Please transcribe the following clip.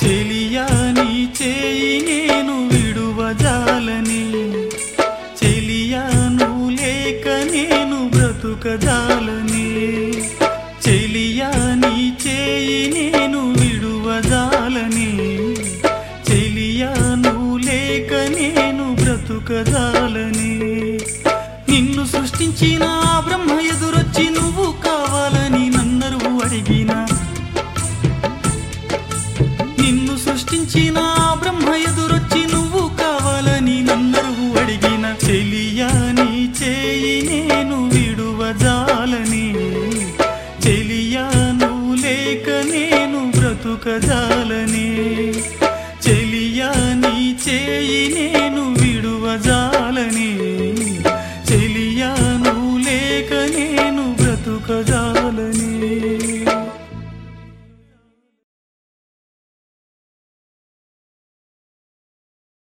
చెలియా నీ చేయి నేను విడువజాలని, చెలియా నువ్వు లేక నేను బ్రతుకజాలని, చెలియా నీ చేయి నేను విడువజాలని, చెలియా నువ్వు లేక నేను బ్రతుకజాలని. నిన్ను సృష్టించిన బ్రహ్మ ఎదురొచ్చి నువ్వు కావాలని నన్నరు అడిగిన, నిన్ను సృష్టించిన బ్రహ్మ ఎదురొచ్చి నువ్వు కావాలని నన్నరు అడిగిన, చెలియా